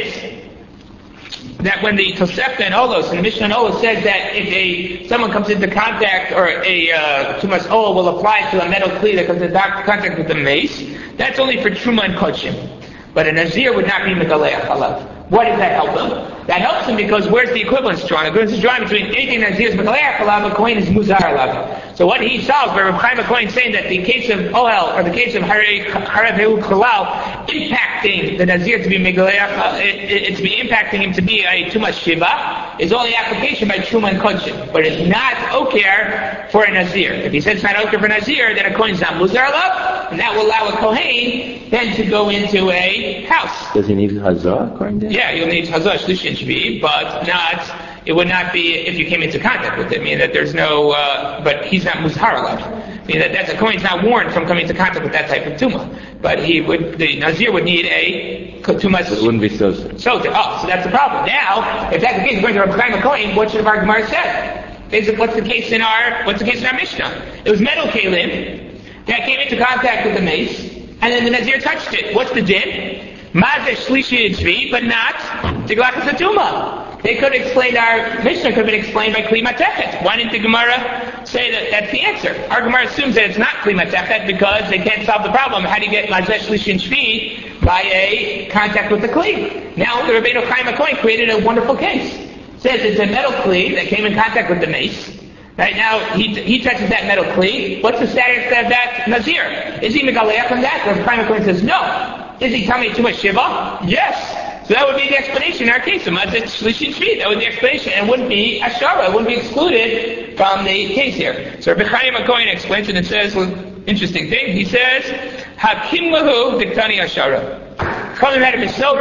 when the Tosefta and Olos and the Mishnah and Olos says that if someone comes into contact or a Tumas Ol will apply to a metal kli that comes into contact with the mace, that's only for Truma and Kodshim. But a Nazir would not be Megaleach Halav. Why does that help him? That helps him because where's the equivalence drawn? The equivalence is drawn between anything Nazir is Megaleach Halav, a Kohen is Muzar Halav. So what he solves by Reb Chaim HaKohen saying that the case of Ohel or the case of Harav Heu Kalal impacting the Nazir to be Megaleach, to be impacting him to be a Tumas Shiva is only application by Truma and Kodshim. But it's not Oker for a Nazir. If he says it's not Oker for a Nazir, then a Kohen is not Muzar Halav, and that will allow a Kohen then to go into a house. Does he need Hazah according to him? Yeah, you'll need Hazah Shlishi and Shvi, but it would not be if you came into contact with it. I mean that there's no, but he's not Muzhar Alav. I mean that's a Kohen's not warned from coming into contact with that type of Tumah. But the Nazir would need a Tumah. It wouldn't be so. So that's the problem. Now, if that's the case, according to Reb Chaim HaKohen, what should our Gemara say? What's the case in our Mishnah? It was metal kelim that came into contact with the mace, and then the Nazir touched it. What's the din? Mazeh Shlishi and Shvi, but not Tiglachas Atuma. They could explain, our Mishnah could have been explained by Kli Matechet. Why didn't the Gemara say that that's the answer? Our Gemara assumes that it's not Kli Matechet because they can't solve the problem. How do you get Mazeh Shlishi and Shvi by a contact with the Kli? Now the Rabbeinu Chaim HaKohen created a wonderful case. It says it's a metal Kli that came in contact with the mace. Right now, he touches that metal kli. What's the status of that Nazir? Is he Megaleach from that? Rav Chaim HaKohen says no. Is he coming to a Shiva? Yes. So that would be the explanation in our case. That would be the explanation. And it wouldn't be Ashara. It wouldn't be excluded from the case here. So Rav Chaim HaKohen explains it and says, interesting thing. He says, Hakim lahu diktani Ashara. They had a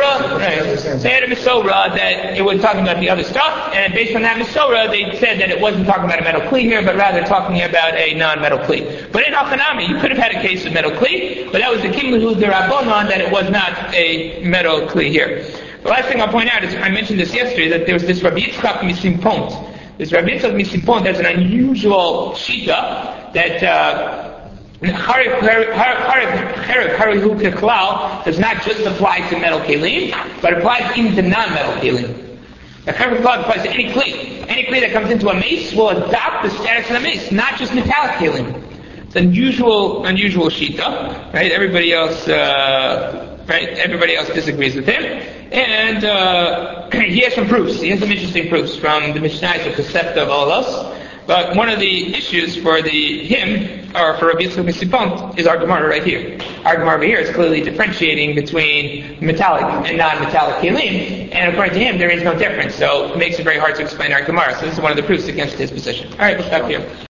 Misorah that it was talking about the other stuff, and based on that Misorah, they said that it wasn't talking about a metal kli here, but rather talking about a non-metal kli. But in Hachanami, you could have had a case of metal kli, but that was the Kimlu Derabonon that it was not a metal kli here. The last thing I'll point out is, I mentioned this yesterday, that there was this Rabbi Yitzchak Misimpont. This Rabbi Yitzchak Misimpont has an unusual shita that Harav Harihu Keklal does not just apply to metal kelim, but applies even to non-metal kelim. The Harav Keklal applies to any kli. Any kli that comes into a mace will adopt the status of the mace, not just metallic kelim. It's unusual shita, right? Everybody else disagrees with him. And he has some proofs. He has some interesting proofs from the Mishnah of Tosefta of Olos. But one of the issues for him, or for Rabbi Yitzchak Misimpont, is our Gemara right here. Our Gemara over here is clearly differentiating between metallic and non-metallic kelim, and according to him, there is no difference. So it makes it very hard to explain our Gemara. So this is one of the proofs against his position. All right, we'll stop here.